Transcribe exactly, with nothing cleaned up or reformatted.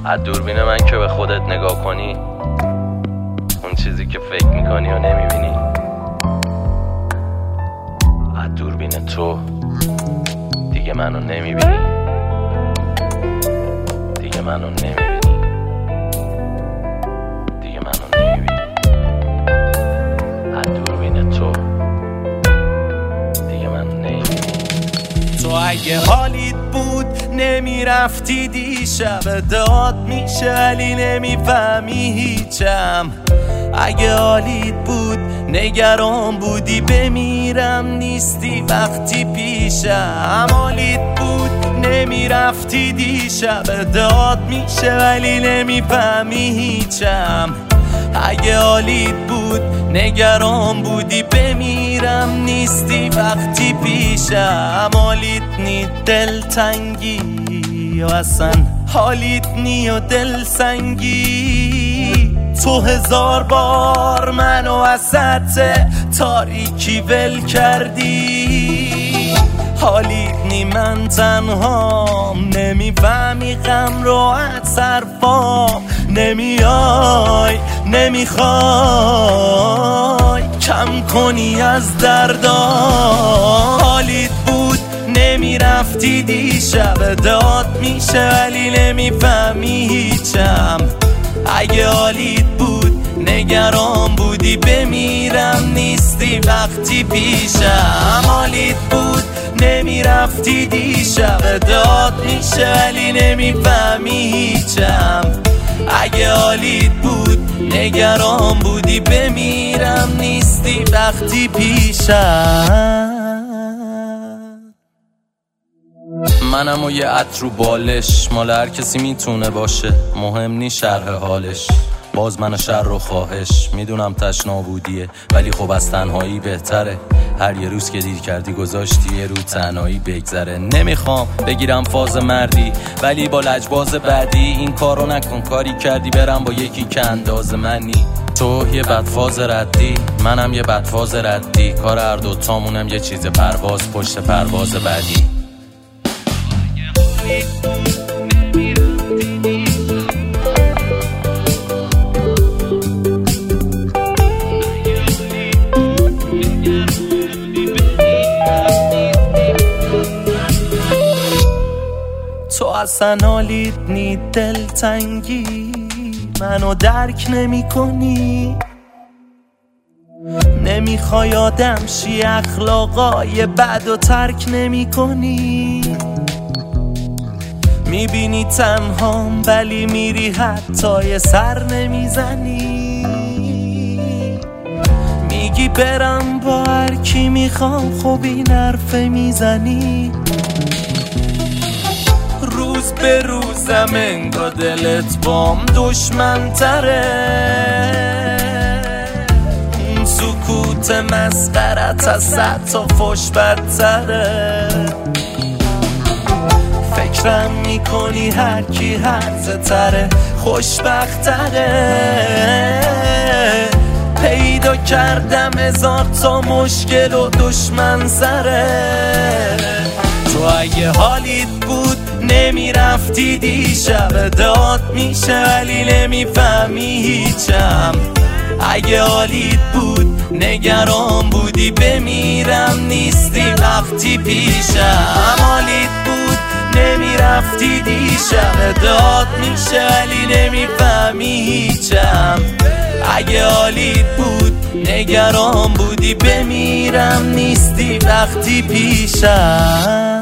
از دوربین من که به خودت نگاه کنی، اون چیزی که فکر میکنی و نمیبینی. از دوربین تو دیگه منو نمیبینی، دیگه منو نمیبینی، دیگه منو نمیبینی. از دوربین تو دیگه منو نمیبینی. تو اگه حالیت بود نمیرفتی دیشب، داد میشه ولی نمیفهمی هیچم. اگه حالیت بود نگران بودی بمیرم نیستی وقتی پیشم. حالیت بود نمیرفتی دیشب، داد میشه ولی نمیفهمی هیچم. اگه حالیت بود نگران بودی بمیرم نیستی وقتی پیشم. حالیت نی دلتنگی و اصلا حالیت نی و دلسنگی. تو هزار بار منو وسط تاریکی ول کردی. حالیت نی من تنهام، نمیفهمی غم رو از حرفام. نمیای نمیخوای کم کنی از دردام. حالیت بود نمیرفتی دیشب، داد میشه ولی نمیفهمی هیچم. اگه حالیت بود نگران بودی بمیرم نیستی وقتی پیشم. حالیت بود نمیرفتی دیشب، داد میشه ولی نمیفهمی هیچم. اگه حالیت بود نگران بودی بمیرم نیستی وقتی پیشم. منم و یه عطر رو بالش، مال هر کسی میتونه باشه، مهم نی شرح حالش. باز من شر و خواهش میدونم تشنا بودیه، ولی خب از تنهایی بهتره. هر یه روز که دیر کردی گذاشتی یه رو تنهایی بگذره. نمیخوام بگیرم فاز مردی ولی با لجباز بعدی این کارو نکن. کاری کردی برم با یکی که انداز منی. تو یه بدفاز ردی، منم یه بدفاز ردی. کار هر دوتامونم یه چیز پرواز پشت پرواز بعدی. تو اصلا حالیت نی دلتنگی، منو درک نمی کنی. نمیخوای آدم شی، اخلاقای بد و ترک نمی کنی. میبینی تنهام ولی میری حتی یه سر نمیزنی. میگی برم با هر کی میخوام، خب این حرف میزنی. روز به روزم انگار دلت بام دشمن تره. اون سکوت مسخرت از صد تا فش بدتره. فکرم میکنی هر کی هرزه تره خوشبخت تره. پیدا کردم هزار تا مشکل و دشمن سره. تو اگه حالیت بود نمیرفتی دیشب، داد میشه ولی نمیفهمی هیچم. اگه حالیت بود نگران بودی بمیرم نیستی وقتی پیشم. حالیت بود نمیرفتی دیشب، داد میشه ولی نمیفهمی هیچم. اگه حالیت بود نگران بودی بمیرم نیستی وقتی پیشم.